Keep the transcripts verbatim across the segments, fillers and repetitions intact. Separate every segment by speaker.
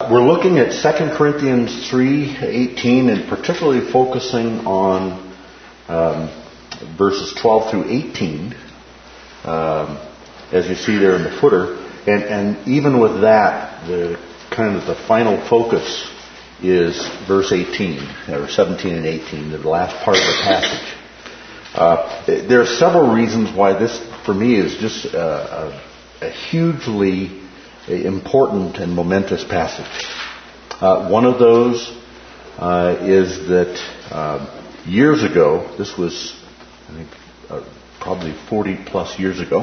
Speaker 1: We're looking at Second Corinthians three eighteen and particularly focusing on um, verses twelve through eighteen, um, as you see there in the footer. And, and even with that, the kind of the final focus is verse eighteen, or seventeen and eighteen, the last part of the passage. Uh, there are several reasons why this, for me, is just a, a, a hugely important and momentous passage. Uh, one of those uh, is that uh, years ago, this was, I think, uh, probably forty plus years ago,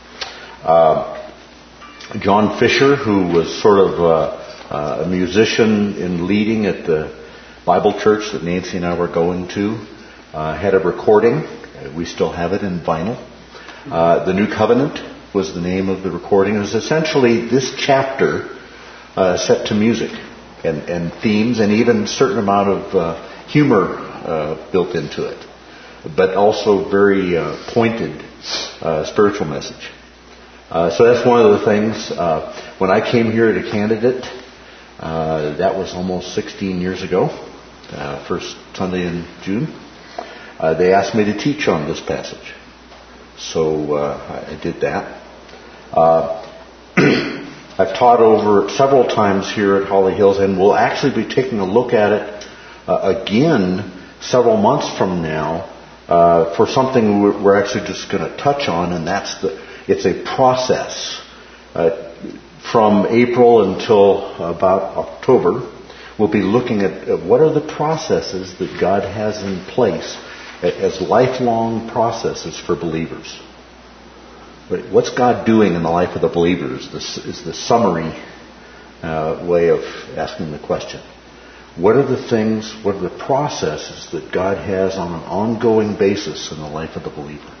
Speaker 1: uh, John Fisher, who was sort of uh, uh, a musician in leading at the Bible church that Nancy and I were going to, uh, had a recording. We still have it in vinyl. Uh, the New Covenant was the name of the recording. It was essentially this chapter uh, set to music and, and themes and even a certain amount of uh, humor uh, built into it, but also very uh, pointed uh, spiritual message. Uh, so that's one of the things. Uh, when I came here to Candidate, uh, that was almost sixteen years ago, uh, first Sunday in June, uh, they asked me to teach on this passage. So uh, I did that. Uh, I've taught over several times here at Holly Hills, and we'll actually be taking a look at it uh, again several months from now uh, for something we're, we're actually just going to touch on, and that's the it's a process. Uh, from April until about October, we'll be looking at uh, what are the processes that God has in place as lifelong processes for believers. What's God doing in the life of the believers? This is the summary uh, way of asking the question. What are the things, what are the processes that God has on an ongoing basis in the life of the believer?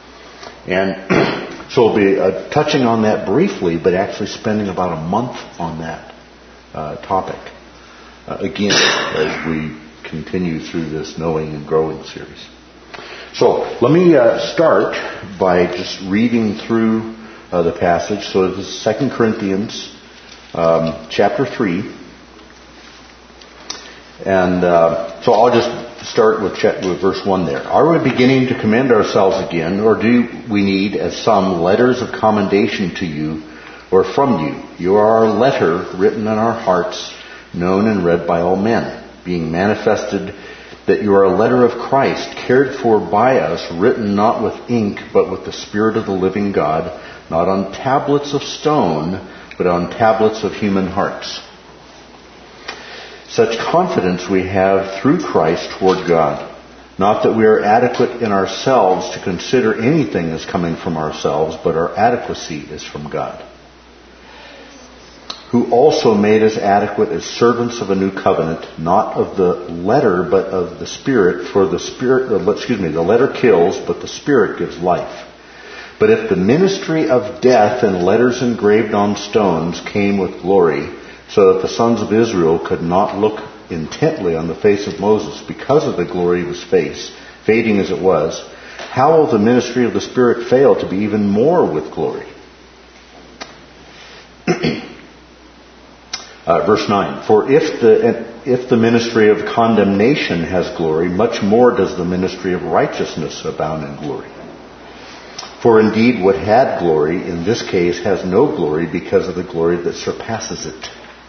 Speaker 1: And so we'll be uh, touching on that briefly, but actually spending about a month on that uh, topic. Uh, again, as we continue through this Knowing and Growing series. So let me uh, start by just reading through uh, the passage. So this is Second Corinthians um, chapter three. And uh, so I'll just start with, with verse one there. Are we beginning to commend ourselves again, or do we need, as some, letters of commendation to you or from you? You are our letter written in our hearts, known and read by all men, being manifested that you are a letter of Christ, cared for by us, written not with ink, but with the Spirit of the living God, not on tablets of stone, but on tablets of human hearts. Such confidence we have through Christ toward God. Not that we are adequate in ourselves to consider anything as coming from ourselves, but our adequacy is from God, who also made us adequate as servants of a new covenant, not of the letter, but of the Spirit. For the Spirit, excuse me, the letter kills, but the Spirit gives life. But if the ministry of death in letters engraved on stones came with glory, so that the sons of Israel could not look intently on the face of Moses because of the glory of his face, fading as it was, how will the ministry of the Spirit fail to be even more with glory? Uh, verse nine, for if the if the ministry of condemnation has glory, much more does the ministry of righteousness abound in glory. For indeed what had glory in this case has no glory because of the glory that surpasses it.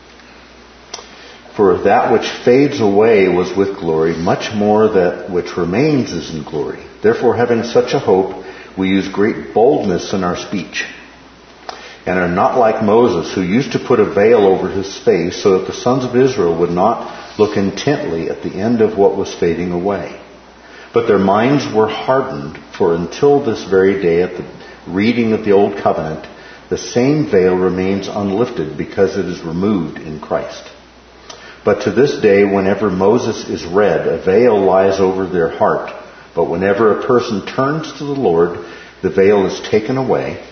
Speaker 1: For if that which fades away was with glory, much more that which remains is in glory. Therefore, having such a hope, we use great boldness in our speech, and are not like Moses, who used to put a veil over his face so that the sons of Israel would not look intently at the end of what was fading away. But their minds were hardened, for until this very day at the reading of the Old Covenant, the same veil remains unlifted because it is removed in Christ. But to this day, whenever Moses is read, a veil lies over their heart. But whenever a person turns to the Lord, the veil is taken away.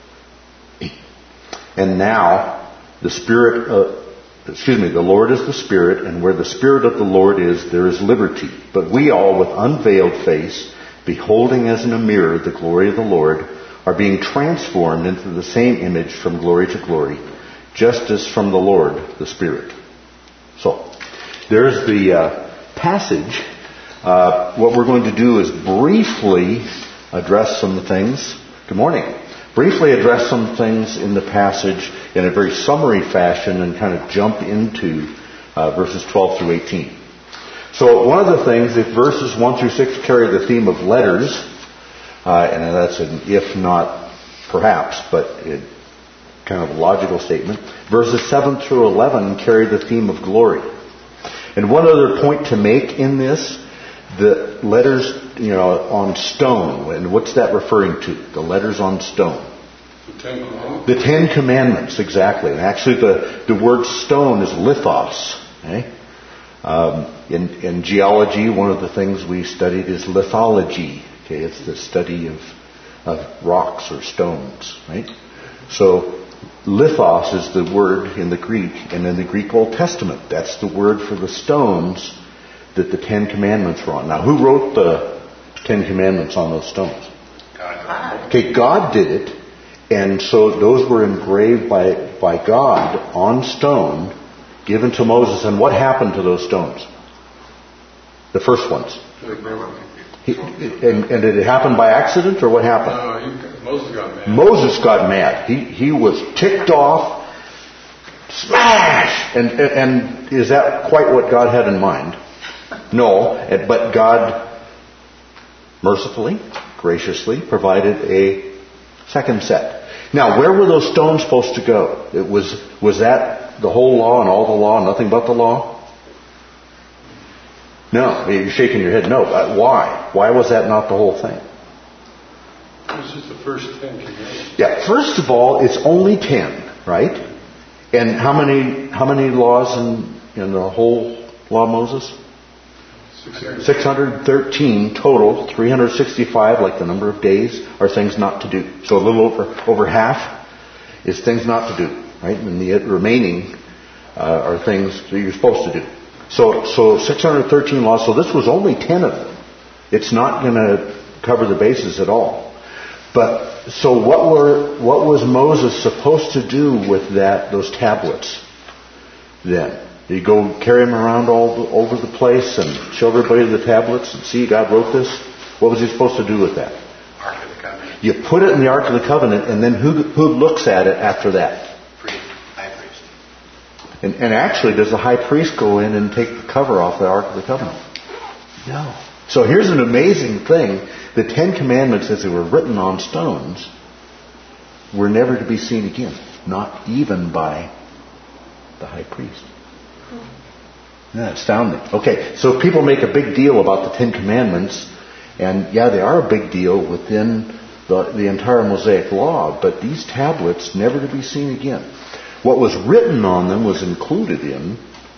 Speaker 1: And now, the Spirit, uh, excuse me, the Lord is the Spirit, and where the Spirit of the Lord is, there is liberty. But we all, with unveiled face, beholding as in a mirror the glory of the Lord, are being transformed into the same image from glory to glory, just as from the Lord, the Spirit. So, there's the uh, passage. Uh, what we're going to do is briefly address some things. Good morning. Briefly address some things in the passage in a very summary fashion and kind of jump into uh, verses twelve through eighteen. So one of the things, if verses one through six carry the theme of letters, uh, and that's an if not perhaps, but it, kind of a logical statement, verses seven through eleven carry the theme of glory. And one other point to make in this, the letters, you know, on stone, and what's that referring to? The letters on stone.
Speaker 2: The Ten Commandments.
Speaker 1: The Ten Commandments, exactly. And actually the, the word stone is lithos. Okay? Um, in, in geology, one of the things we studied is lithology. Okay, it's the study of, of rocks or stones, right? So lithos is the word in the Greek, and in the Greek Old Testament, that's the word for the stones that the Ten Commandments were on. Now, who wrote the Ten Commandments on those stones?
Speaker 2: God.
Speaker 1: Okay, God did it, and so those were engraved by by God on stone, given to Moses. And what happened to those stones? The first ones. He, and, and did it happen by accident, or what happened?
Speaker 2: No, he, Moses got mad.
Speaker 1: Moses got mad. He he was ticked off. Smash! And, and and is that quite what God had in mind? No, but God mercifully, graciously provided a second set. Now, where were those stones supposed to go? It was was that the whole law and all the law, nothing but the law? No, you're shaking your head. No, uh, why? Why was that not the whole thing?
Speaker 2: It was just the first Ten Commandments.
Speaker 1: Yeah, first of all, it's only ten, right? And how many how many laws in in the whole law of Moses? six hundred thirteen total. Three hundred sixty-five, like the number of days, are things not to do. So a little over over half is things not to do, right? And the remaining uh, are things that you're supposed to do. So so six hundred thirteen laws. So this was only ten of them. It's not going to cover the bases at all. But so what were what was Moses supposed to do with that those tablets then? Did he go carry them around all over the place and show everybody the tablets and see God wrote this? What was he supposed to do with that?
Speaker 2: Ark of the Covenant.
Speaker 1: You put it in the Ark of the Covenant, and then who who looks at it after that?
Speaker 2: Priest. High priest.
Speaker 1: And, and actually, does the high priest go in and take the cover off the Ark of the Covenant? No. So here's an amazing thing. The Ten Commandments, as they were written on stones, were never to be seen again. Not even by the high priest. Yeah, astounding. Okay, so people make a big deal about the Ten Commandments, and yeah, they are a big deal within the, the entire Mosaic Law, but these tablets never to be seen again. What was written on them was included in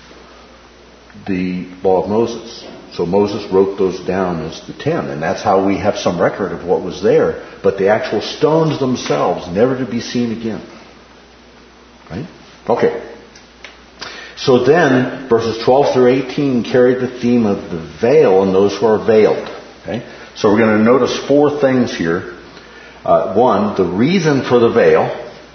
Speaker 1: the Law of Moses. So Moses wrote those down as the ten, and that's how we have some record of what was there, but the actual stones themselves never to be seen again. Right? Okay. So then, verses twelve through eighteen carry the theme of the veil and those who are veiled. Okay? So we're going to notice four things here. Uh, one, the reason for the veil.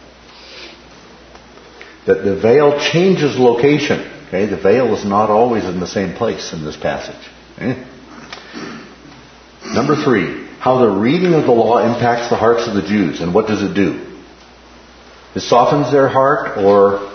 Speaker 1: That the veil changes location. Okay? The veil is not always in the same place in this passage. Okay? Number three, how the reading of the law impacts the hearts of the Jews. And what does it do? It softens their heart or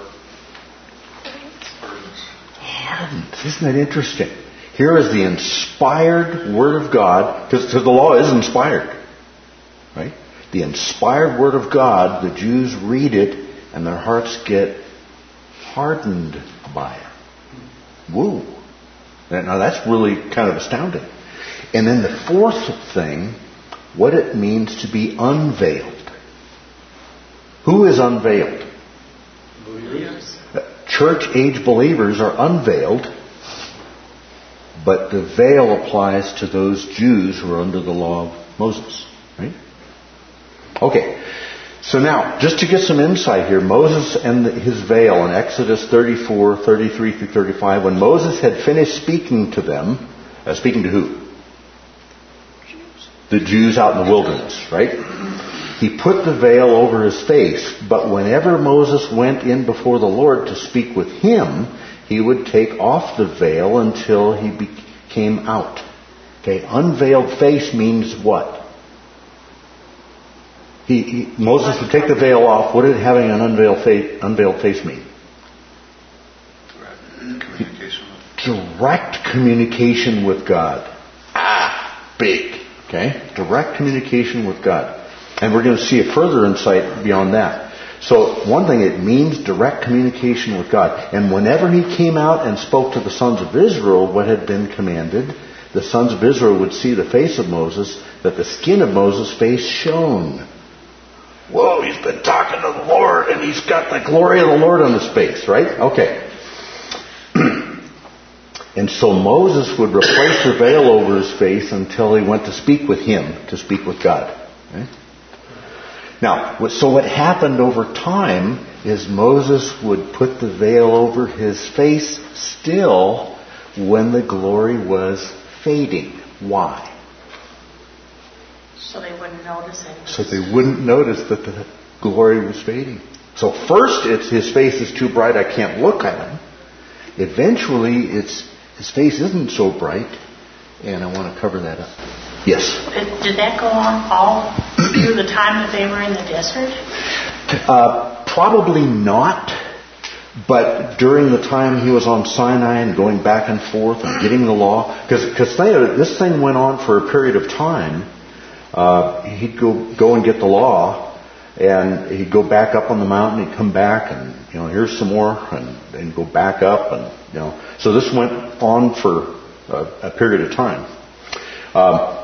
Speaker 1: hardens. Isn't that interesting? Here is the inspired Word of God, because the law is inspired. Right? The inspired Word of God, the Jews read it, and their hearts get hardened by it. Woo. Now that's really kind of astounding. And then the fourth thing, what it means to be unveiled. Who is unveiled?
Speaker 2: Believers.
Speaker 1: Church age believers are unveiled, but the veil applies to those Jews who are under the law of Moses. Right? Okay. So now, just to get some insight here, Moses and his veil in Exodus thirty-four, thirty-three through thirty-five, when Moses had finished speaking to them, uh, speaking to who? Jews. The Jews out in the wilderness, right? He put the veil over his face, but whenever Moses went in before the Lord to speak with him, he would take off the veil until he be- came out. Okay, unveiled face means what? He, he, Moses would take the veil off. What did having an unveiled face, unveiled face mean?
Speaker 3: Communication.
Speaker 1: Direct communication with God. Ah, big. Okay? Direct communication with God. And we're going to see a further insight beyond that. So, one thing, it means direct communication with God. And whenever he came out and spoke to the sons of Israel what had been commanded, the sons of Israel would see the face of Moses, that the skin of Moses' face shone. Whoa, he's been talking to the Lord and he's got the glory of the Lord on his face, right? Okay. And so Moses would replace the veil over his face until he went to speak with him, to speak with God. Okay? Now, so what happened over time is Moses would put the veil over his face still when the glory was fading. Why?
Speaker 4: So they wouldn't notice it.
Speaker 1: So they wouldn't notice that the glory was fading. So first it's his face is too bright, I can't look at him. Eventually it's his face isn't so bright, and I want to cover that up. Yes?
Speaker 4: Did, did that go on all through the time that they were in the desert?
Speaker 1: Uh, probably not. But during the time he was on Sinai and going back and forth and getting the law, because this thing went on for a period of time. Uh, he'd go go and get the law, and he'd go back up on the mountain. He'd come back, and you know, here's some more, and then go back up, and you know. So this went on for a, a period of time. Um,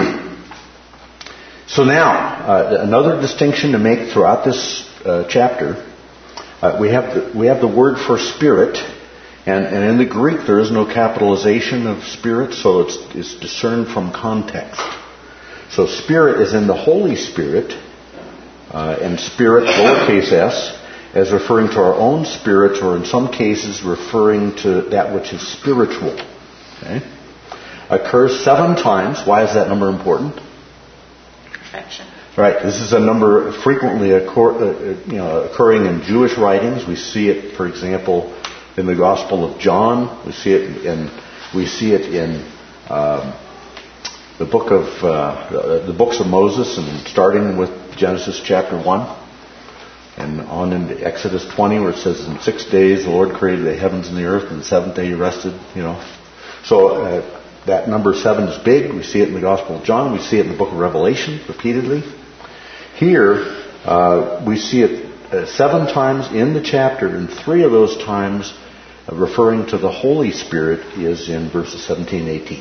Speaker 1: so now, uh, another distinction to make throughout this uh, chapter. Uh, we have the, we have the word for spirit, and, and in the Greek there is no capitalization of spirit, so it's, it's discerned from context. So spirit is in the Holy Spirit, uh, and spirit, lowercase s, as referring to our own spirits, or in some cases referring to that which is spiritual. Okay? Occurs seven times. Why is that number important?
Speaker 4: Perfection.
Speaker 1: Right. This is a number frequently occur, uh, you know, occurring in Jewish writings. We see it, for example, in the Gospel of John. We see it in we see it in um, the book of uh, the books of Moses, and starting with Genesis chapter one, and on into Exodus twenty, where it says, "In six days the Lord created the heavens and the earth, and the seventh day He rested." You know, so. Uh, That number seven is big. We see it in the Gospel of John. We see it in the book of Revelation repeatedly. Here, uh, we see it uh, seven times in the chapter, and three of those times uh, referring to the Holy Spirit is in verses seventeen and eighteen.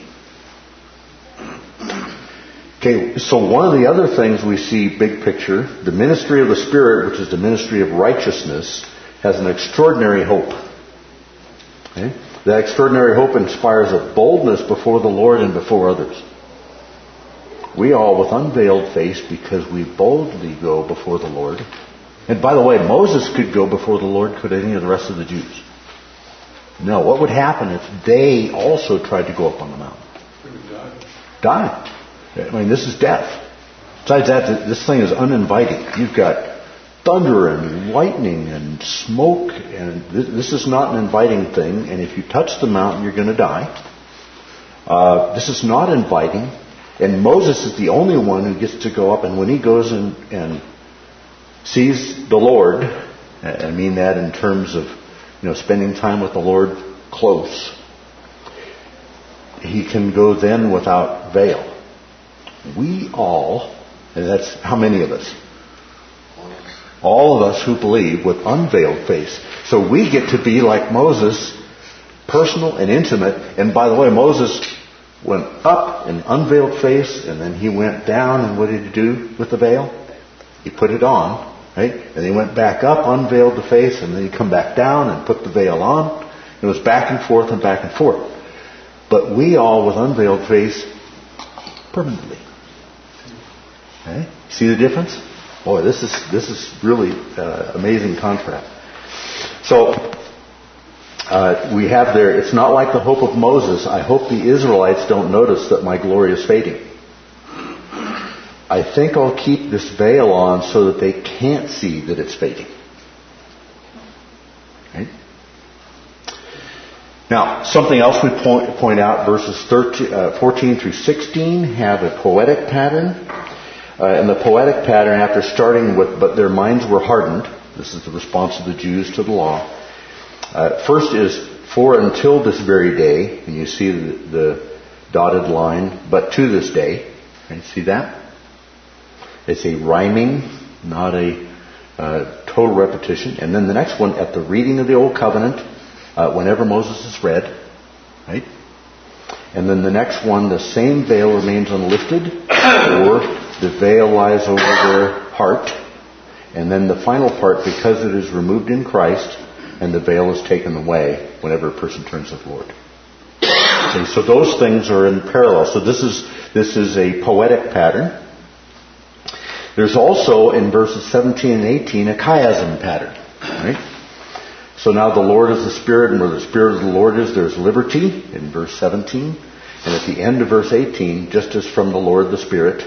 Speaker 1: Okay, so one of the other things we see, big picture, the ministry of the Spirit, which is the ministry of righteousness, has an extraordinary hope. Okay? That extraordinary hope inspires a boldness before the Lord and before others. We all with unveiled face, because we boldly go before the Lord. And by the way, Moses could go before the Lord, could any of the rest of the Jews? No. What would happen if they also tried to go up on the mountain?
Speaker 2: They would die.
Speaker 1: Die. I mean, this is death. Besides that, this thing is uninviting. You've got thunder and lightning and smoke, and this, this is not an inviting thing, and if you touch the mountain, you're going to die. Uh, this is not inviting, and Moses is the only one who gets to go up, and when he goes and, and sees the Lord, I mean that in terms of, you know, spending time with the Lord close, he can go then without veil. We all, and that's how many of us? All of us who believe, with unveiled face. So we get to be like Moses, personal and intimate. And by the way, Moses went up in unveiled face, and then he went down, and what did he do with the veil? He put it on, right? And he went back up, unveiled the face, and then he come back down and put the veil on. It was back and forth and back and forth. But we all with unveiled face permanently. Okay? See the difference? Boy, this is this is really uh, amazing contrast. So uh, we have there. It's not like the hope of Moses. I hope the Israelites don't notice that my glory is fading. I think I'll keep this veil on so that they can't see that it's fading. Right? Now, something else we point, point out, verses thirteen, uh, fourteen through sixteen have a poetic pattern. Uh, and the poetic pattern, after starting with, but their minds were hardened, this is the response of the Jews to the law. Uh, first is, for until this very day, and you see the, the dotted line, but to this day. Right, see that? It's a rhyming, not a uh, total repetition. And then the next one, at the reading of the Old Covenant, uh, whenever Moses is read, right? And then the next one, the same veil remains unlifted, or the veil lies over their heart. And then the final part, because it is removed in Christ, and the veil is taken away whenever a person turns to the Lord. See, so those things are in parallel. So this is this is a poetic pattern. There's also, in verses seventeen and eighteen, a chiasm pattern. Right? So now the Lord is the Spirit, and where the Spirit of the Lord is, there's liberty, in verse seventeen. And at the end of verse eighteen, just as from the Lord the Spirit.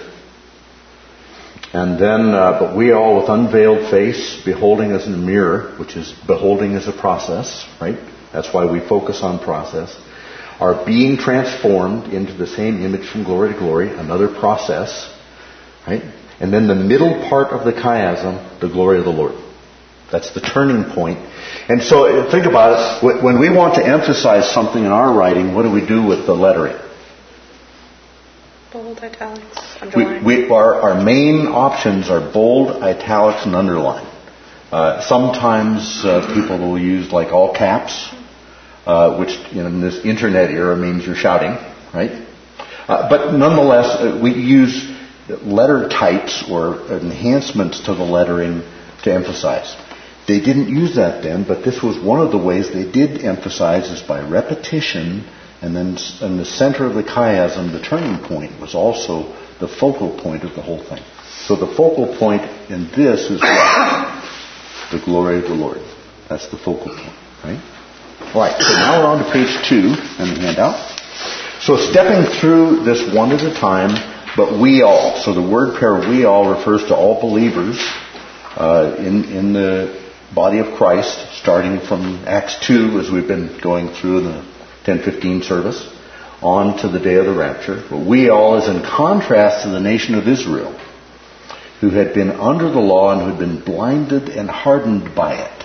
Speaker 1: And then, uh, but we all with unveiled face, beholding as in a mirror, which is beholding as a process, right? That's why we focus on process. Are being transformed into the same image from glory to glory, another process, right? And then the middle part of the chiasm, the glory of the Lord. That's the turning point. And so think about it. When we want to emphasize something in our writing, what do we do with the lettering?
Speaker 3: Bold, italics, underline.
Speaker 1: We, we, our, our main options are bold, italics, and underline. Uh, sometimes uh, people will use like all caps, uh, which you know, in this internet era means you're shouting, right? Uh, but nonetheless, uh, we use letter types or enhancements to the lettering to emphasize. They didn't use that then, but this was one of the ways they did emphasize is by repetition. And then in the center of the chiasm, the turning point was also the focal point of the whole thing. So the focal point in this is what? The glory of the Lord. That's the focal point, right? All right, so now we're on to page two in the handout. So stepping through this one at a time, but we all. So the word pair we all refers to all believers uh, in, in the body of Christ, starting from Acts two, as we've been going through in the ten fifteen service, on to the day of the rapture. But we all is in contrast to the nation of Israel, who had been under the law and who had been blinded and hardened by it.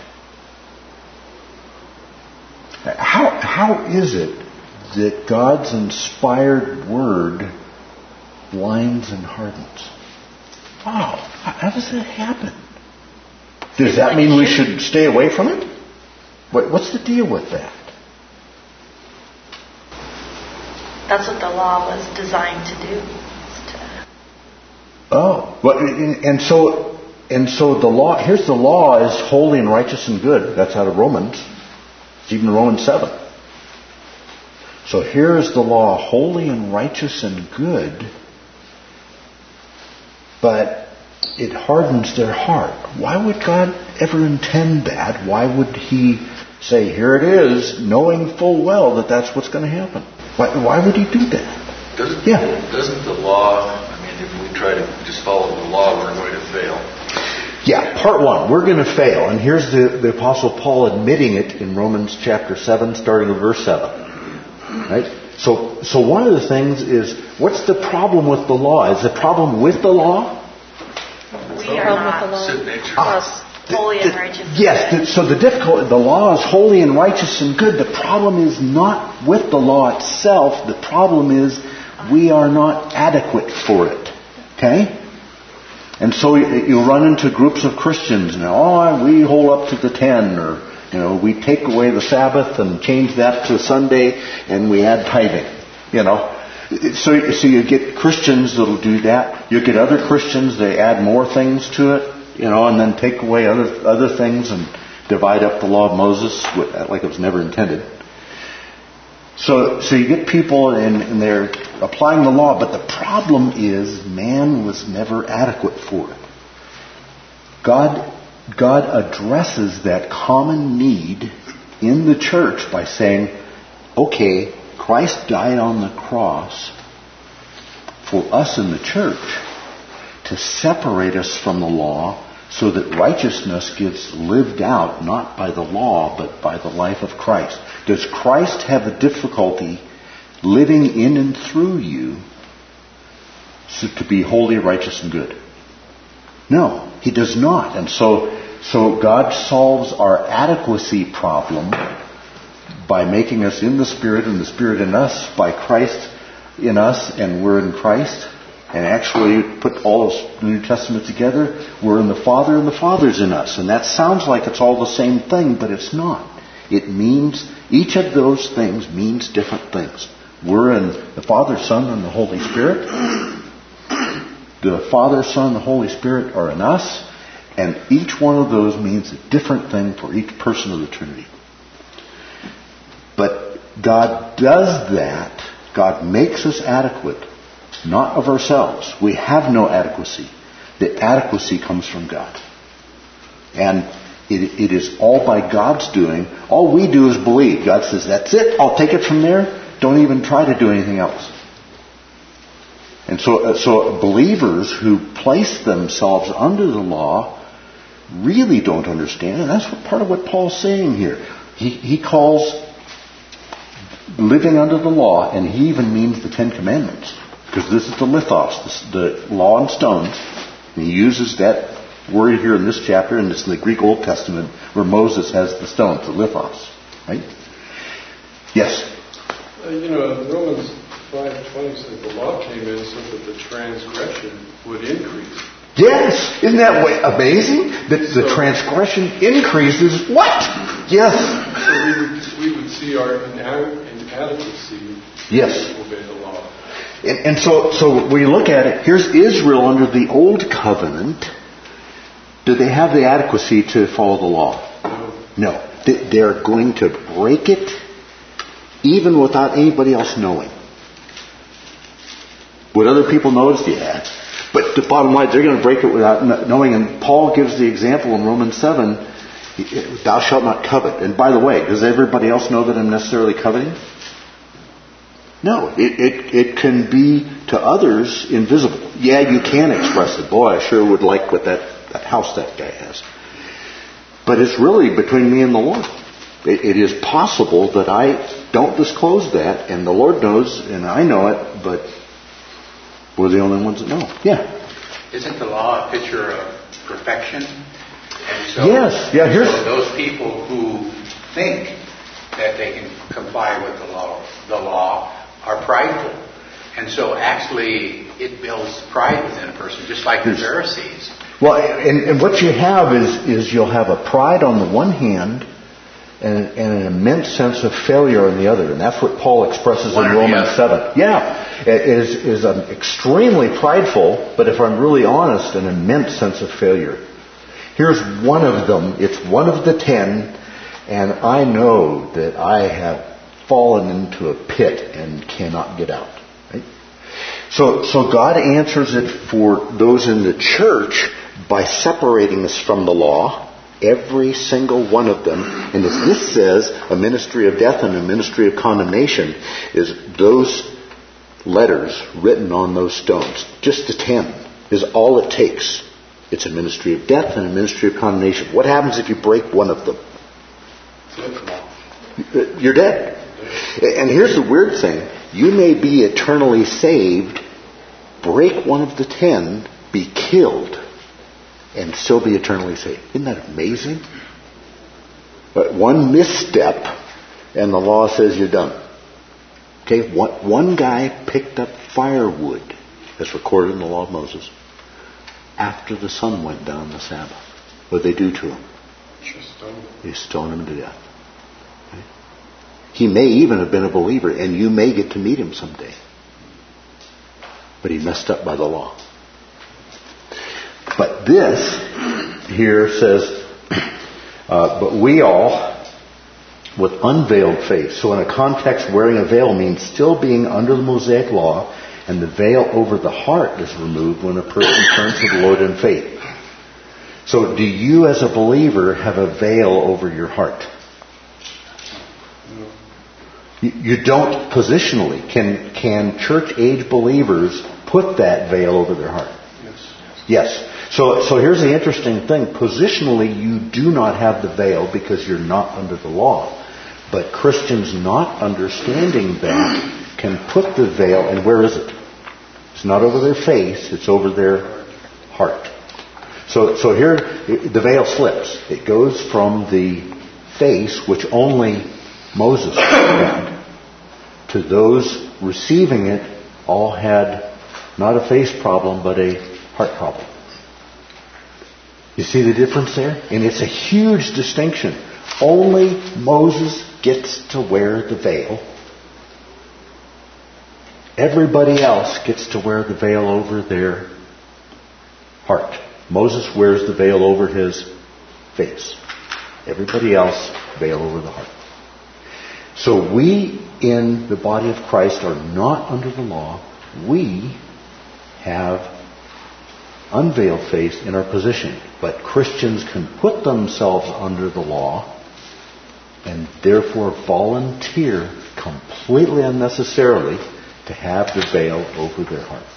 Speaker 1: How, how is it that God's inspired word blinds and hardens? Wow, how does that happen? Does that mean we should stay away from it? What, what's the deal with that?
Speaker 4: That's what the law was designed to do. To...
Speaker 1: Oh, well, and so and so the law. Here's the law is holy and righteous and good. That's out of Romans. It's even Romans seven. So here's the law, holy and righteous and good, but it hardens their heart. Why would God ever intend that? Why would He say, "Here it is," knowing full well that that's what's going to happen? Why, why would He do that?
Speaker 2: Doesn't,
Speaker 1: yeah.
Speaker 2: doesn't the law, I mean, if we try to just follow the law, we're going to fail.
Speaker 1: Yeah, part one, we're going to fail. And here's the, the Apostle Paul admitting it in Romans chapter seven, starting with verse seven. Right? So, so one of the things is, what's the problem with the law? Is the problem with the law?
Speaker 4: We are not.
Speaker 2: Sin nature.
Speaker 1: Ah.
Speaker 4: Holy and righteous.
Speaker 1: Yes, the, so the difficult, the law is holy and righteous and good. The problem is not with the law itself. The problem is we are not adequate for it. Okay? And so you, you run into groups of Christians and, oh, we hold up to the ten, or, you know, we take away the Sabbath and change that to Sunday and we add tithing. You know? So, so you get Christians that'll do that. You get other Christians, they add more things to it. You know, and then take away other other things and divide up the law of Moses like it was never intended. So, so you get people and, and they're applying the law, but the problem is man was never adequate for it. God, God addresses that common need in the church by saying, okay, Christ died on the cross for us in the church. to separate us from the law so that righteousness gets lived out not by the law but by the life of Christ. Does Christ have a difficulty living in and through you so to be holy, righteous, and good? No, he does not. And so, so God solves our adequacy problem by making us in the Spirit and the Spirit in us, by Christ in us and we're in Christ. And actually put all of the New Testament together, we're in the Father and the Father's in us. And that sounds like it's all the same thing, but it's not. It means, each of those things means different things. We're in the Father, Son, and the Holy Spirit. The Father, Son, and the Holy Spirit are in us. And each one of those means a different thing for each person of the Trinity. But God does that. God makes us adequate, not of ourselves. We have no adequacy. The adequacy comes from God. And it, it is all by God's doing. All we do is believe. God says, that's it. I'll take it from there. Don't even try to do anything else. And so, so believers who place themselves under the law really don't understand. And that's what, part of what Paul's saying here. He, he calls living under the law, and he even means the Ten Commandments. Because this is the lithos, the law in stones. And he uses that word here in this chapter, and it's in the Greek Old Testament where Moses has the stones, the lithos. Right? Yes?
Speaker 5: Uh, you know, Romans five twenty says the law came in so that the transgression would increase.
Speaker 1: Yes! Isn't that way amazing? That the
Speaker 5: so,
Speaker 1: transgression increases what? Yes.
Speaker 5: So we would, we would see our inadequacy
Speaker 1: yes.
Speaker 5: to obey the law.
Speaker 1: And, and so, so we look at it. Here's Israel under the old covenant. Do they have the adequacy to follow the law?
Speaker 5: No.
Speaker 1: No. They, they're going to break it even without anybody else knowing. Would other people notice? Yeah. But the bottom line, they're going to break it without knowing. And Paul gives the example in Romans seven, thou shalt not covet. And by the way, does everybody else know that I'm necessarily coveting? No. It, it, it can be to others invisible. Yeah, you can express it. Boy, I sure would like what that, that house that guy has. But it's really between me and the Lord. It, it is possible that I don't disclose that, and the Lord knows, and I know it, but we're the only ones that know. Yeah.
Speaker 6: Isn't the law a picture of perfection? And so,
Speaker 1: yes. Yeah. Here's
Speaker 6: so those people who think that they can comply with the law, the law, are prideful, and so actually it builds pride within a person, just like the Pharisees.
Speaker 1: Well, and, and what you have is is you'll have a pride on the one hand, and, and an immense sense of failure on the other, and that's what Paul expresses
Speaker 6: One
Speaker 1: in Romans seven. Yeah. Is is I'm extremely prideful, but if I'm really honest, an immense sense of failure. Here's one of them. It's one of the ten, and I know that I have fallen into a pit and cannot get out. Right? So, so God answers it for those in the church by separating us from the law. Every single one of them. And as this says, a ministry of death and a ministry of condemnation is those letters written on those stones. Just the ten is all it takes. It's a ministry of death and a ministry of condemnation. What happens if you break one of them? You're dead. And here's the weird thing. You may be eternally saved, break one of the ten, be killed, and still be eternally saved. Isn't that amazing? But one misstep, and the law says you're done. Okay, one, one guy picked up firewood, as recorded in the law of Moses, after the sun went down the Sabbath. What did they do to him? They stoned him to death. Okay? He may even have been a believer, and you may get to meet him someday. But he messed up by the law. But this here says, uh, but we all, with unveiled face. So in a context, wearing a veil means still being under the Mosaic law, and the veil over the heart is removed when a person turns to the Lord in faith. So do you as a believer have a veil over your heart?
Speaker 5: No.
Speaker 1: You, you don't positionally. Can, can church age believers put that veil over their heart?
Speaker 5: Yes.
Speaker 1: Yes. So, so here's the interesting thing. Positionally, you do not have the veil because you're not under the law. But Christians not understanding that can put the veil, and where is it? It's not over their face, it's over their heart. So, so here, the veil slips. It goes from the face, which only Moses had, to those receiving it all had not a face problem, but a heart problem. You see the difference there? And it's a huge distinction. Only Moses gets to wear the veil. Everybody else gets to wear the veil over their heart. Moses wears the veil over his face. Everybody else, veil over the heart. So we in the body of Christ are not under the law. We have unveiled face in our position. But Christians can put themselves under the law and therefore volunteer completely unnecessarily to have the veil over their heart.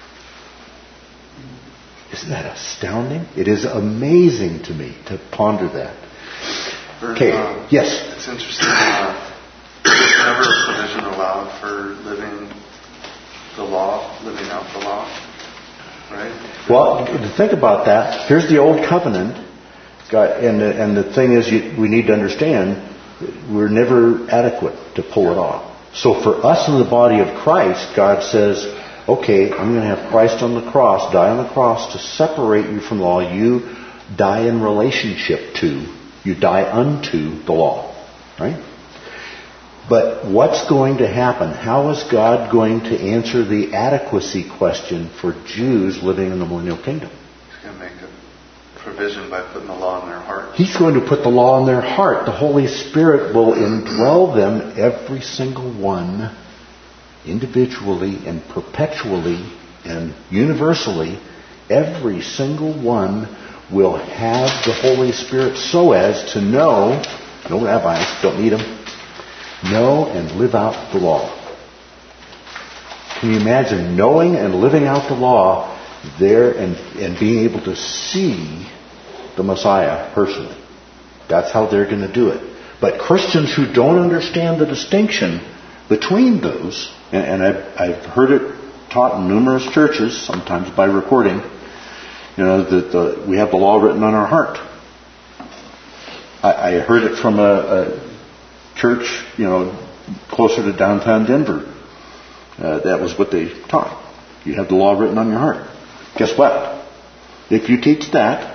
Speaker 1: Isn't that astounding? It is amazing to me to ponder that. Okay,
Speaker 7: uh,
Speaker 1: yes?
Speaker 7: It's interesting. Uh, there's never a provision allowed for living the law, living out the law, right?
Speaker 1: Well, to think about that, here's the old covenant. God, and, the, and the thing is, you, we need to understand, we're never adequate to pull it off. So for us in the body of Christ, God says, okay, I'm going to have Christ on the cross, die on the cross to separate you from the law. You die in relationship to, you die unto the law. Right? But what's going to happen? How is God going to answer the adequacy question for Jews living in the millennial kingdom?
Speaker 7: He's going to make a provision by putting the law in their heart.
Speaker 1: He's going to put the law in their heart. The Holy Spirit will indwell them, every single one, individually and perpetually and universally. Every single one will have the Holy Spirit so as to know, no rabbis, don't need them, know and live out the law. Can you imagine knowing and living out the law there and, and being able to see the Messiah personally? That's how they're going to do it. But Christians who don't understand the distinction between those, and, and I've, I've heard it taught in numerous churches, sometimes by recording, you know, that the, we have the law written on our heart. I, I heard it from a, a church, you know, closer to downtown Denver. Uh, that was what they taught. You have the law written on your heart. Guess what? If you teach that,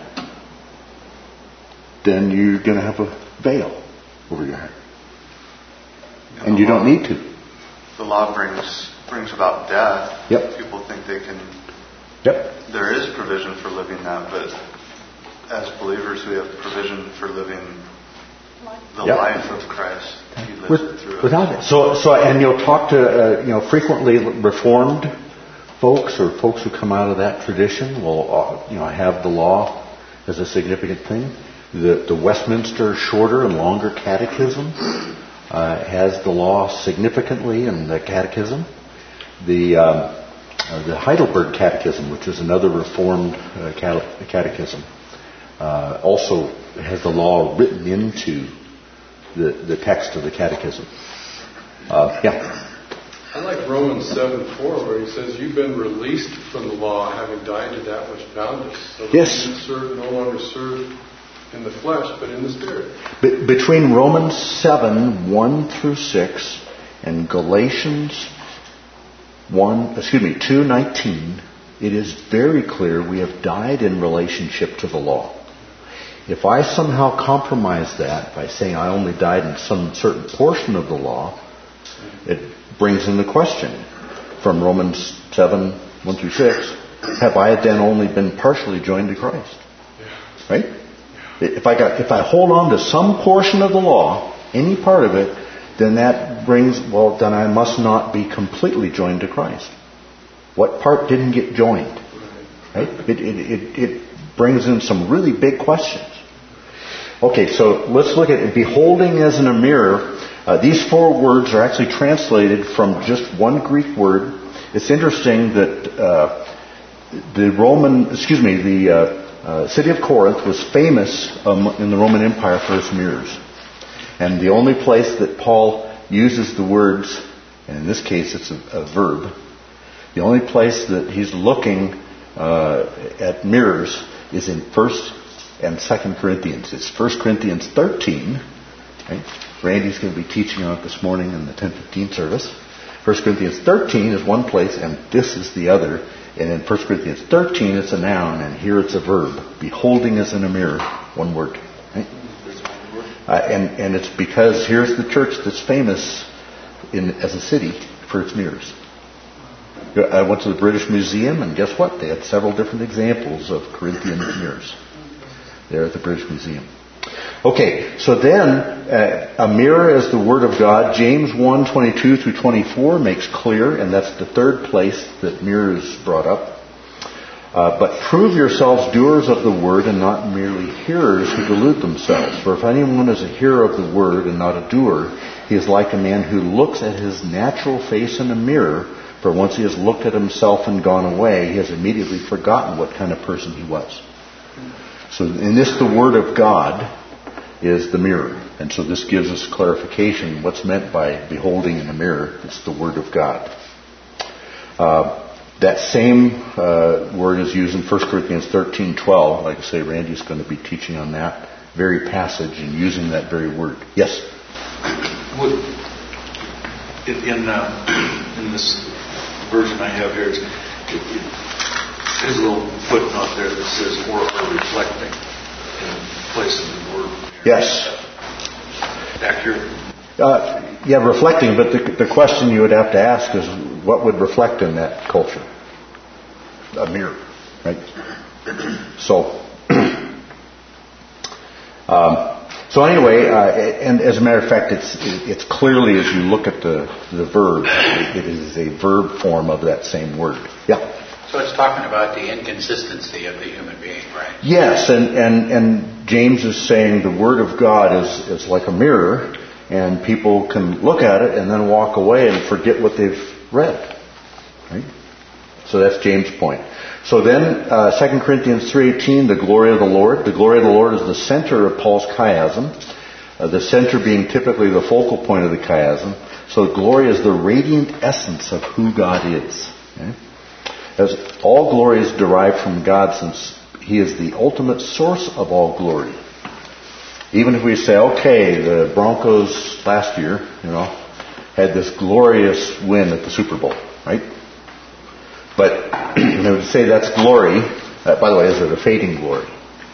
Speaker 1: then you're going to have a veil over your heart. And, and you don't need to.
Speaker 7: The law brings brings about death.
Speaker 1: Yep.
Speaker 7: People think they can...
Speaker 1: Yep.
Speaker 7: There is provision for living that, but as believers we have provision for living the
Speaker 1: yep.
Speaker 7: life of Christ. He lives
Speaker 1: With,
Speaker 7: it through
Speaker 1: without
Speaker 7: us.
Speaker 1: it. So, so, and you'll talk to, uh, you know, frequently Reformed folks or folks who come out of that tradition will, uh, you know, have the law as a significant thing. The, the Westminster Shorter and Longer Catechism uh, has the law significantly in the Catechism. The um, uh, the Heidelberg Catechism, which is another Reformed uh, cate- catechism, uh, also has the law written into the, the text of the Catechism. Uh, yeah.
Speaker 5: I like Romans seven four, where he says, "You've been released from the law, having died to that which bound us, so that
Speaker 1: yes.
Speaker 5: you serve, no longer serve in the flesh, but in the Spirit."
Speaker 1: Be- between Romans seven one through six and Galatians one, excuse me, two nineteen, it is very clear we have died in relationship to the law. If I somehow compromise that by saying I only died in some certain portion of the law, it brings in the question from Romans seven one through six, have I then only been partially joined to Christ? Right? If I got, if I hold on to some portion of the law, any part of it, then that brings, well, then I must not be completely joined to Christ. What part didn't get joined? Right? It, it, it, it brings in some really big questions. Okay, so let's look at it. Beholding as in a mirror. Uh, these four words are actually translated from just one Greek word. It's interesting that uh, the Roman, excuse me, the uh, uh, city of Corinth was famous um, in the Roman Empire for its mirrors. And the only place that Paul uses the words, and in this case it's a, a verb, the only place that he's looking uh, at mirrors is in First and Second Corinthians. It's First Corinthians thirteen. Right? Randy's going to be teaching on it this morning in the ten fifteen service. First Corinthians thirteen is one place, and this is the other. And in First Corinthians thirteen, it's a noun, and here it's a verb. Beholding as in a mirror, one word. Right? Uh, and, and it's because here's the church that's famous in, as a city for its mirrors. I went to the British Museum, and guess what? They had several different examples of Corinthian mirrors there at the British Museum. Okay, so then, uh, a mirror as the Word of God. James one, twenty-two through twenty-four makes clear, and that's the third place that mirror is brought up. Uh, but prove yourselves doers of the Word and not merely hearers who delude themselves. For if anyone is a hearer of the Word and not a doer, he is like a man who looks at his natural face in a mirror. For once he has looked at himself and gone away, he has immediately forgotten what kind of person he was. So in this, the Word of God is the mirror. And so this gives us clarification what's meant by beholding in a mirror. It's the Word of God. Uh, that same uh, word is used in First Corinthians thirteen twelve. Like I say, Randy's going to be teaching on that very passage and using that very word. Yes?
Speaker 2: Would, in in, uh, in this version I have here, it, it, there's a little footnote there that says, or are reflecting in place of the word.
Speaker 1: Yes.
Speaker 2: Accurate.
Speaker 1: Uh, yeah, reflecting, but the, the question you would have to ask is, what would reflect in that culture? A mirror, right? So, um, so anyway, uh, and as a matter of fact, it's it's clearly, as you look at the the verb, it, it is a verb form of that same word. Yeah.
Speaker 6: So it's talking about the inconsistency of the human being, right?
Speaker 1: Yes, and, and, and James is saying the Word of God is, is like a mirror, and people can look at it and then walk away and forget what they've read. Right? So that's James' point. So then, uh, Second Corinthians three eighteen, the glory of the Lord. The glory of the Lord is the center of Paul's chiasm, uh, the center being typically the focal point of the chiasm. So glory is the radiant essence of who God is. Okay? As all glory is derived from God, since He is the ultimate source of all glory. Even if we say, okay, the Broncos last year, you know, had this glorious win at the Super Bowl, right? But they would say that's glory. Uh, by the way, is it a fading glory?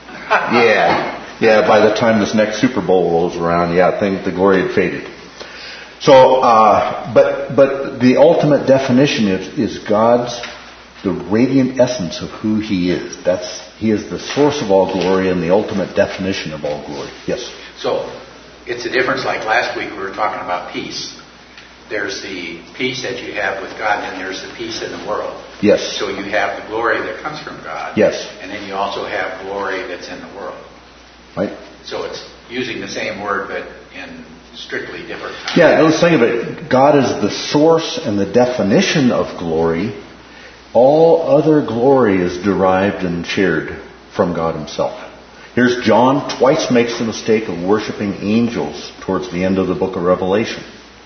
Speaker 1: yeah, yeah. By the time this next Super Bowl rolls around, yeah, I think the glory had faded. So, uh, but but the ultimate definition is is God's the radiant essence of who He is. That's He is the source of all glory and the ultimate definition of all glory. Yes?
Speaker 6: So, it's a difference like last week we were talking about peace. There's the peace that you have with God, and there's the peace in the world.
Speaker 1: Yes.
Speaker 6: So you have the glory that comes from God.
Speaker 1: Yes.
Speaker 6: And then you also have glory that's in the world.
Speaker 1: Right.
Speaker 6: So it's using the same word, but in strictly different times.
Speaker 1: Yeah, let's think of it. God is the source and the definition of glory. All other glory is derived and shared from God Himself. Here's John twice makes the mistake of worshiping angels towards the end of the book of Revelation.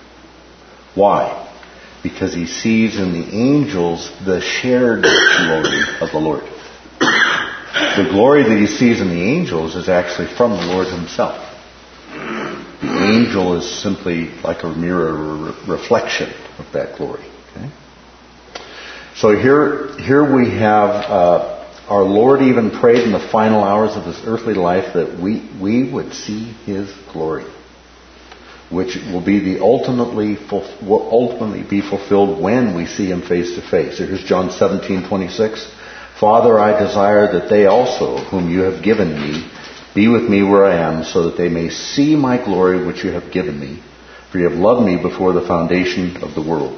Speaker 1: Why? Because he sees in the angels the shared glory of the Lord. The glory that he sees in the angels is actually from the Lord Himself. The angel is simply like a mirror re- reflection of that glory. Okay? So here, here we have uh, our Lord even prayed in the final hours of His earthly life that we we would see His glory, which will be the ultimately will ultimately be fulfilled when we see Him face to face. So here's John seventeen twenty-six. Father, I desire that they also, whom You have given Me, be with Me where I am, so that they may see My glory which You have given Me. For You have loved Me before the foundation of the world.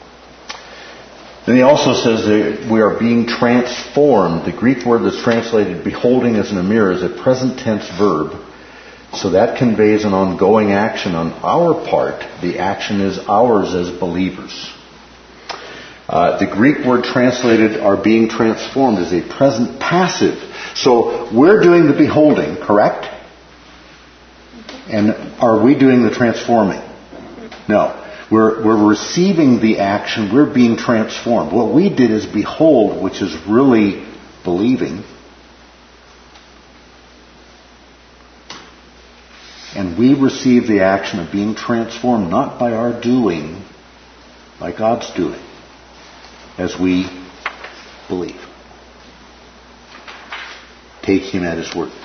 Speaker 1: Then he also says that we are being transformed. The Greek word that's translated beholding as in a mirror is a present tense verb. So that conveys an ongoing action on our part. The action is ours as believers. Uh, the Greek word translated are being transformed is a present passive. So we're doing the beholding, correct? And are we doing the transforming? No. We're, we're receiving the action. We're being transformed. What we did is behold, which is really believing. And we receive the action of being transformed not by our doing, by God's doing, as we believe. Take Him at His word.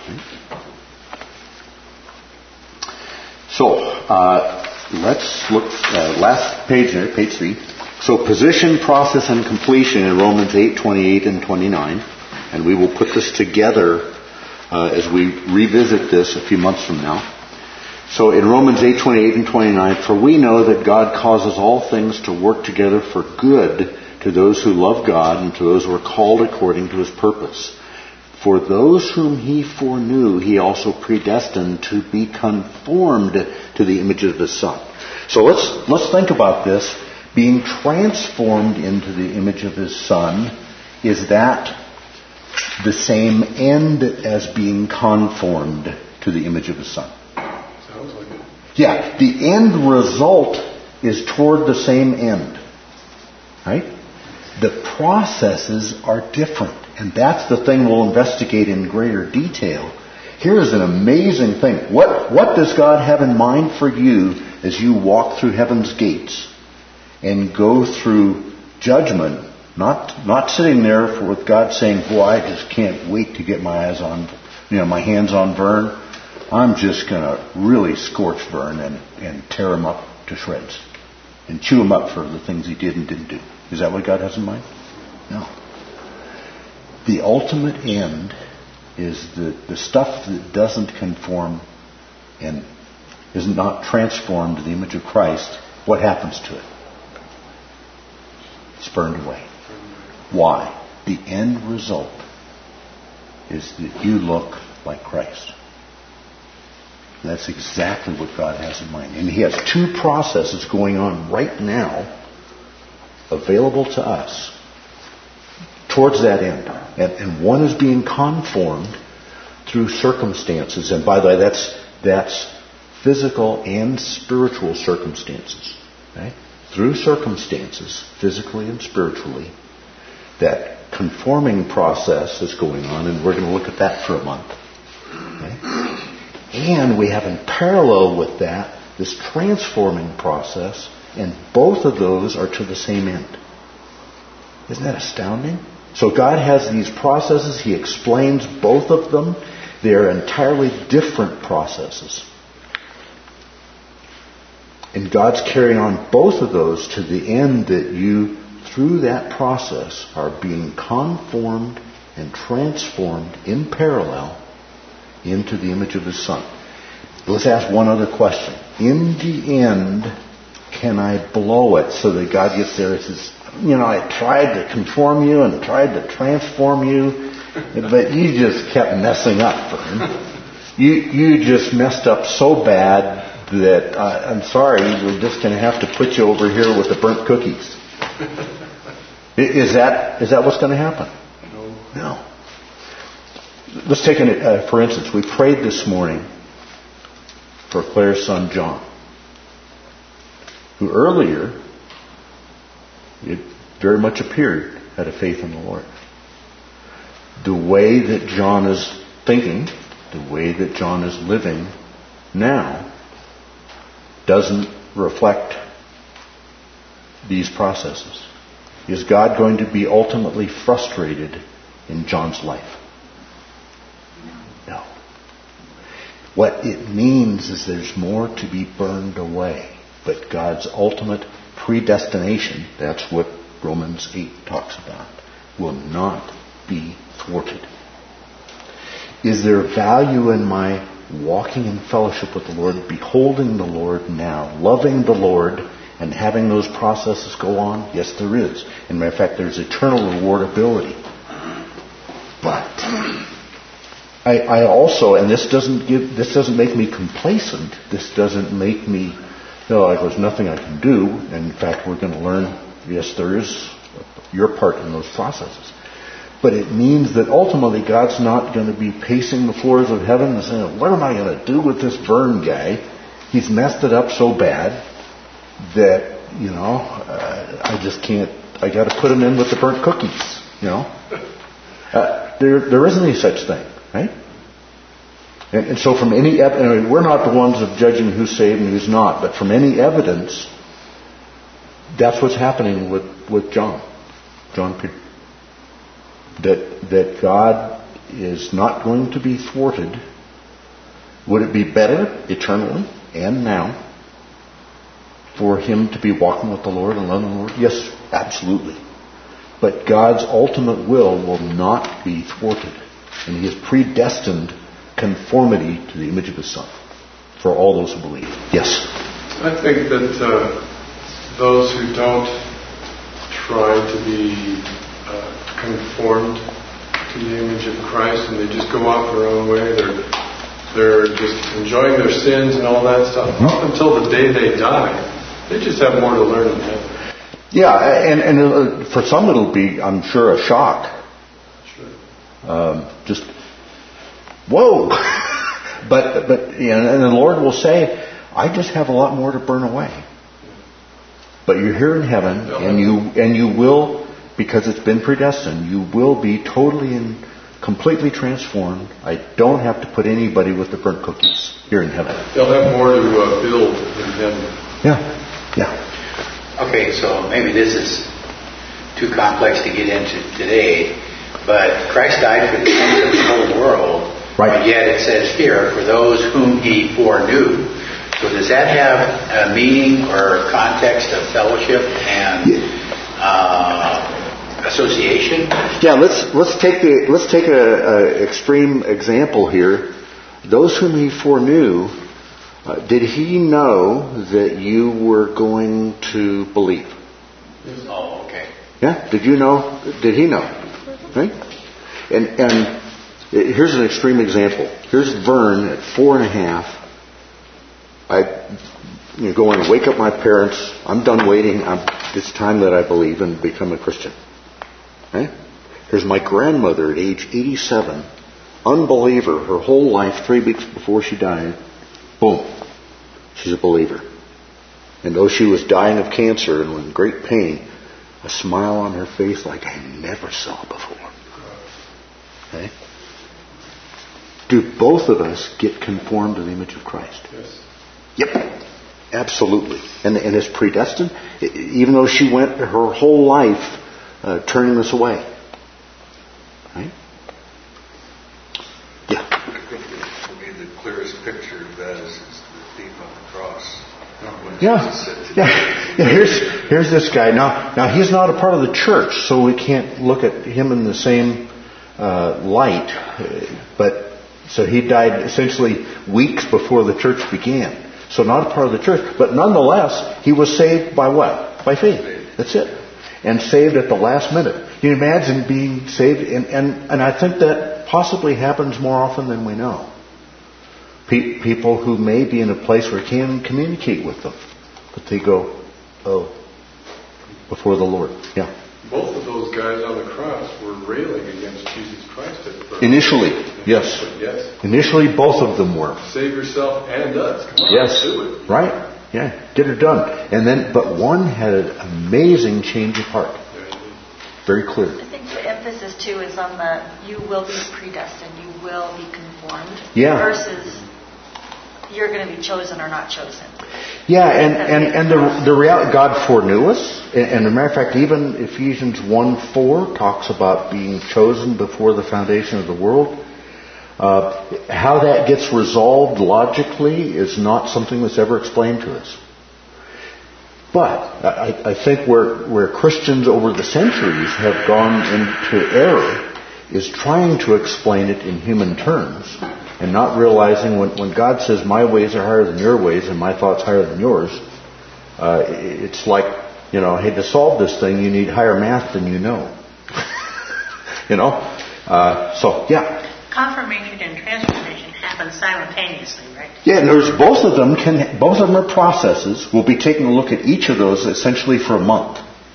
Speaker 1: So, uh, let's look, uh, last page there, page three. So, position, process, and completion in Romans eight, twenty-eight and twenty-nine. And we will put this together Uh, as we revisit this a few months from now. So in Romans eight, twenty-eight and twenty-nine, for we know that God causes all things to work together for good to those who love God and to those who are called according to His purpose. For those whom He foreknew, He also predestined to be conformed to the image of His Son. So let's let's think about this. Being transformed into the image of His Son, is that the same end as being conformed to the image of His Son?
Speaker 5: Sounds like it.
Speaker 1: Yeah, the end result is toward the same end. Right? The processes are different. And that's the thing we'll investigate in greater detail. Here's an amazing thing. What, what does God have in mind for you as you walk through heaven's gates and go through judgment? Not not sitting there for, with God saying, boy, I just can't wait to get my eyes on, you know, my hands on Vern. I'm just going to really scorch Vern and, and tear him up to shreds and chew him up for the things he did and didn't do. Is that what God has in mind? No. The ultimate end is the, the stuff that doesn't conform and is not transformed to the image of Christ. What happens to it? It's burned away. Why? The end result is that you look like Christ. And that's exactly what God has in mind. And He has two processes going on right now available to us towards that end. And, and one is being conformed through circumstances. And by the way, that's that's physical and spiritual circumstances. Right? Through circumstances, physically and spiritually, that conforming process is going on, and we're going to look at that for a month. Okay? And we have in parallel with that this transforming process, and both of those are to the same end. Isn't that astounding? So God has these processes. He explains both of them. They are entirely different processes. And God's carrying on both of those to the end that you, through that process, are being conformed and transformed in parallel into the image of His Son. Let's ask one other question. In the end, can I blow it so that God gets there and says, you know, I tried to conform you and tried to transform you, but you just kept messing up, Vern. You, you just messed up so bad that, uh, I'm sorry, we're just going to have to put you over here with the burnt cookies. Is that is that what's going to happen?
Speaker 5: No.
Speaker 1: No. Let's take an, uh, for instance, we prayed this morning for Claire's son John, who earlier, it very much appeared, had a faith in the Lord. The way that John is thinking, the way that John is living now, doesn't reflect these processes. Is God going to be ultimately frustrated in John's life? No. What it means is there's more to be burned away. But God's ultimate predestination, that's what Romans eight talks about, will not be thwarted. Is there value in my walking in fellowship with the Lord, beholding the Lord now, loving the Lord, and having those processes go on? Yes, there is. As a matter of fact, there's eternal rewardability. But I, I also, and this doesn't give, this doesn't make me complacent. This doesn't make me feel like there's nothing I can do. And in fact, we're going to learn Yes, there is your part in those processes. But it means that ultimately God's not going to be pacing the floors of heaven and saying, what am I going to do with this Vern guy? He's messed it up so bad that, you know, uh, I just can't, I got to put him in with the burnt cookies, you know. Uh, there, there isn't any such thing, right? And, and so from any, I mean, we're not the ones of judging who's saved and who's not, but from any evidence, that's what's happening with, with John, John Peter. That, that God is not going to be thwarted. Would it be better eternally and now for him to be walking with the Lord and loving the Lord? Yes, absolutely. But God's ultimate will will not be thwarted. And he has predestined conformity to the image of his Son for all those who believe. Yes?
Speaker 5: I think that uh, those who don't try to be uh, conformed to the image of Christ and they just go off their own way, they're, they're just enjoying their sins and all that stuff, mm-hmm. up until the day they die, they just have more to learn in heaven.
Speaker 1: Yeah, and, and uh, for some it'll be, I'm sure, a shock.
Speaker 5: Sure.
Speaker 1: Um, just, whoa! but, but you know, and the Lord will say, I just have a lot more to burn away. But you're here in heaven, and you and you will, because it's been predestined, you will be totally and completely transformed. I don't have to put anybody with the burnt cookies here in heaven.
Speaker 5: They'll have more to uh, build in heaven.
Speaker 1: Yeah, yeah.
Speaker 6: Okay, so maybe this is too complex to get into today, but Christ died for the sins of the whole world.
Speaker 1: Right.
Speaker 6: But yet it says here, for those whom he foreknew. So does that have a meaning or context of fellowship and uh, association?
Speaker 1: Yeah, let's let's take the let's take a, a extreme example here. Those whom he foreknew, uh, did he know that you were going to believe?
Speaker 6: Oh, okay.
Speaker 1: Yeah, did you know? Did he know? Right? And and here's an extreme example. Here's Vern at four and a half. I you know, go and wake up my parents. I'm done waiting. I'm, it's time that I believe and become a Christian. Right? Here's my grandmother at age eighty-seven, unbeliever, her whole life, three weeks before she died. Boom, she's a believer. And though she was dying of cancer and in great pain, a smile on her face like I never saw before. Okay? Do both of us get conformed to the image of Christ?
Speaker 5: Yes.
Speaker 1: Yep, absolutely. And, and it's predestined, even though she went her whole life uh, turning this away. Right? Yeah.
Speaker 2: I think that for me the clearest picture of that is, is the thief on the cross. When
Speaker 1: Yeah.
Speaker 2: Jesus said to
Speaker 1: Yeah. yeah. Here's here's this guy. Now now he's not a part of the church, so we can't look at him in the same uh, light. Uh, but so he died essentially weeks before the church began. So not a part of the church, but nonetheless, he was saved by what? By faith. That's it. And saved at the last minute. Can you imagine being saved? And, and, and I think that possibly happens more often than we know. Pe- people who may be in a place where you can't communicate with them. But they go, oh, before the Lord. Yeah.
Speaker 5: Both of those guys on the cross were railing against Jesus Christ at first.
Speaker 1: Initially, yes.
Speaker 5: Yes.
Speaker 1: Initially, both of them were.
Speaker 5: Save yourself and us. Come on,
Speaker 1: Yes.
Speaker 5: do it.
Speaker 1: Right. Yeah. Get it done. And then, but one had an amazing change of heart. Very clear.
Speaker 3: I think the emphasis too is on the you will be predestined, you will be conformed,
Speaker 1: Yeah.
Speaker 3: versus you're going to be chosen or not chosen.
Speaker 1: Yeah, and, and, and the the reality, God foreknew us. And, and as a matter of fact, even Ephesians one four talks about being chosen before the foundation of the world. Uh, how that gets resolved logically is not something that's ever explained to us. But I, I think where, where Christians over the centuries have gone into error is trying to explain it in human terms and not realizing when, when God says my ways are higher than your ways and my thoughts higher than yours, uh, it's like, you know, hey, to solve this thing you need higher math than you know. you know? Uh, so, yeah.
Speaker 4: Confirmation and transformation happen simultaneously, right?
Speaker 1: Yeah, and there's both of them can both of them are processes. We'll be taking a look at each of those essentially for a month.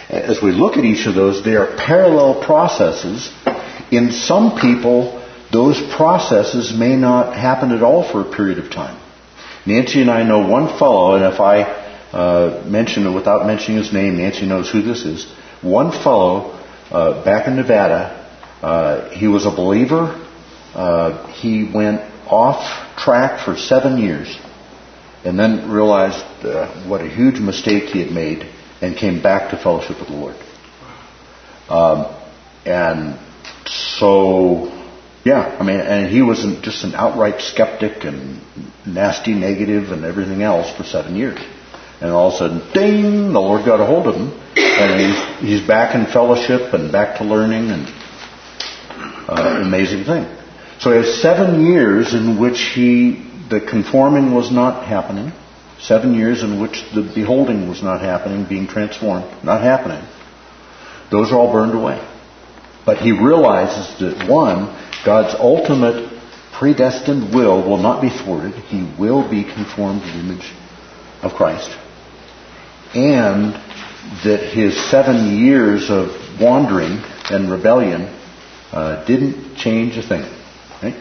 Speaker 1: as we look at each of those, they are parallel processes. In some people, those processes may not happen at all for a period of time. Nancy and I know one fellow, and if I uh, mention it without mentioning his name, Nancy knows who this is. One fellow uh, back in Nevada, uh, he was a believer. Uh, he went off track for seven years and then realized uh, what a huge mistake he had made and came back to fellowship with the Lord. Um, and so, yeah, I mean, and he was an, just an outright skeptic and nasty negative and everything else for seven years. And all of a sudden, ding, the Lord got a hold of him. And he's, he's back in fellowship and back to learning, and uh, amazing thing. So he has seven years in which he, the conforming was not happening. Seven years in which the beholding was not happening, being transformed, not happening. Those are all burned away. But he realizes that, one, God's ultimate predestined will will not be thwarted. He will be conformed to the image of Christ. And that his seven years of wandering and rebellion uh, didn't change a thing. Right?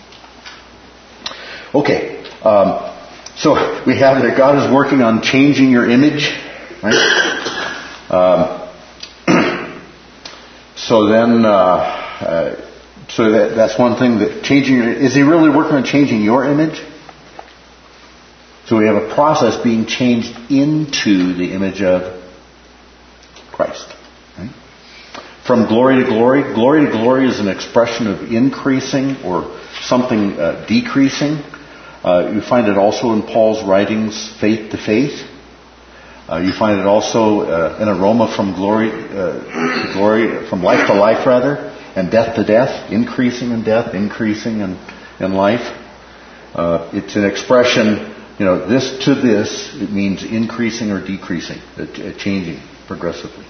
Speaker 1: Okay. Um, so we have that God is working on changing your image. Right? Um, so then, uh, uh, so that, that's one thing, that changing your, is he really working on changing your image? So we have a process being changed into the image of Christ. Right? From glory to glory. Glory to glory is an expression of increasing or something uh, decreasing. Uh, you find it also in Paul's writings, faith to faith. Uh, you find it also uh, an aroma from glory uh, to glory, from life to life rather, and death to death, increasing in death, increasing in, in life. Uh, it's an expression. You know, this to this, it means increasing or decreasing, changing progressively.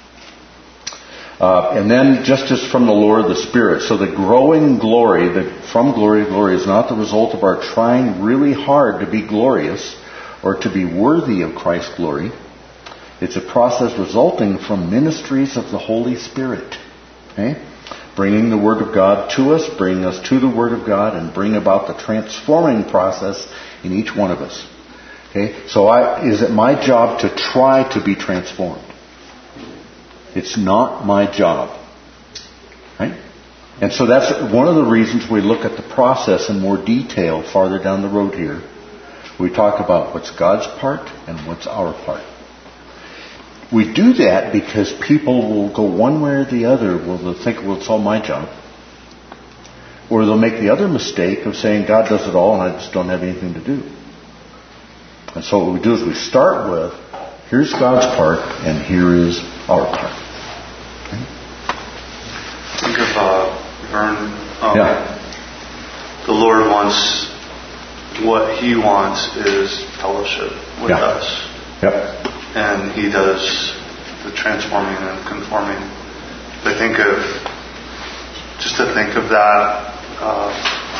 Speaker 1: Uh, and then just as from the Lord, the Spirit. So the growing glory, the from glory to glory, is not the result of our trying really hard to be glorious or to be worthy of Christ's glory. It's a process resulting from ministries of the Holy Spirit. Okay? Bringing the Word of God to us, bringing us to the Word of God, and bring about the transforming process in each one of us. Okay? So I, is it my job to try to be transformed? It's not my job. Right? And so that's one of the reasons we look at the process in more detail farther down the road here. We talk about what's God's part and what's our part. We do that because people will go one way or the other. Well, they'll think, well, it's all my job. Or they'll make the other mistake of saying, God does it all and I just don't have anything to do. And so what we do is we start with, here's God's part and here is our part. Okay?
Speaker 7: Think of uh, Vern. Um,
Speaker 1: yeah.
Speaker 7: The Lord wants, what He wants is fellowship with
Speaker 1: yeah.
Speaker 7: us.
Speaker 1: Yep.
Speaker 7: And He does the transforming and conforming. But think of, just to think of that, uh,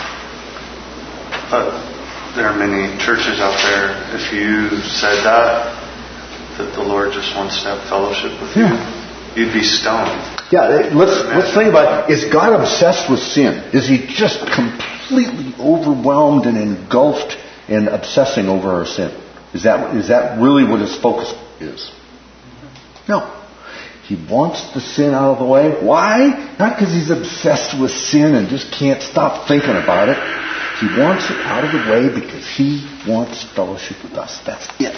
Speaker 7: uh, there are many churches out there, if you said that, that the Lord just wants to have fellowship with yeah. you, you'd be stoned.
Speaker 1: Yeah, let's let's think about it. Is God obsessed with sin? Is He just completely overwhelmed and engulfed in obsessing over our sin? Is that is that really what His focus is? No. He wants the sin out of the way. Why? Not because He's obsessed with sin and just can't stop thinking about it. He wants it out of the way because He wants fellowship with us. That's it.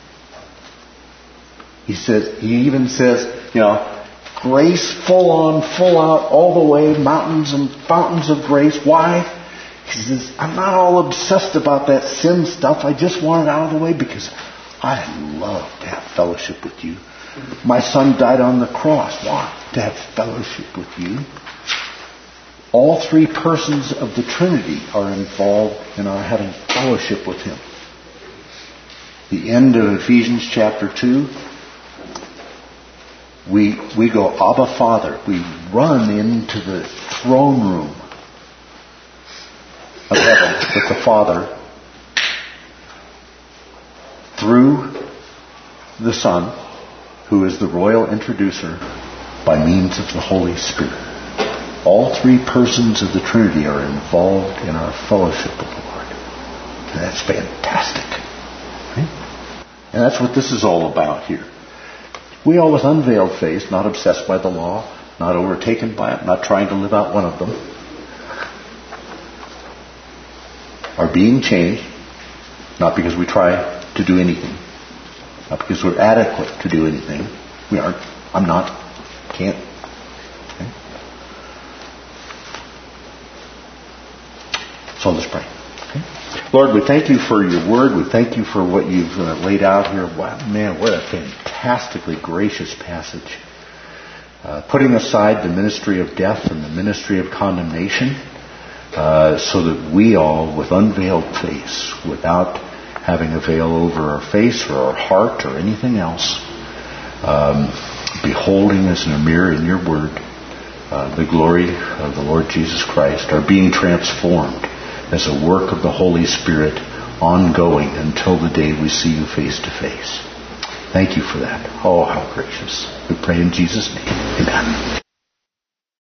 Speaker 1: He says, He even says, you know, grace full on, full out, all the way, mountains and fountains of grace. Why? He says, I'm not all obsessed about that sin stuff. I just want it out of the way because I love to have fellowship with you. My Son died on the cross. Why? To have fellowship with you. All three persons of the Trinity are involved in our having fellowship with Him. The end of Ephesians chapter two, we we go, Abba Father. We run into the throne room of heaven with the Father through the Son. who is the royal introducer by means of the Holy Spirit. All three persons of the Trinity are involved in our fellowship with the Lord. And that's fantastic. Right? And that's what this is all about here. We all with unveiled face, not obsessed by the law, not overtaken by it, not trying to live out one of them, are being changed, not because we try to do anything, not because we're adequate to do anything. We aren't. I'm not. Can't. Okay? So let's pray. Okay? Lord, we thank you for your word. We thank you for what you've uh, laid out here. Wow, man, what a fantastically gracious passage. Uh, putting aside the ministry of death and the ministry of condemnation, uh, so that we all, with unveiled face, without having a veil over our face or our heart or anything else, um, beholding as in a mirror in your word uh, the glory of the Lord Jesus Christ, are being transformed as a work of the Holy Spirit, ongoing until the day we see you face to face. Thank you for that. Oh, how gracious. We pray in Jesus' name. Amen.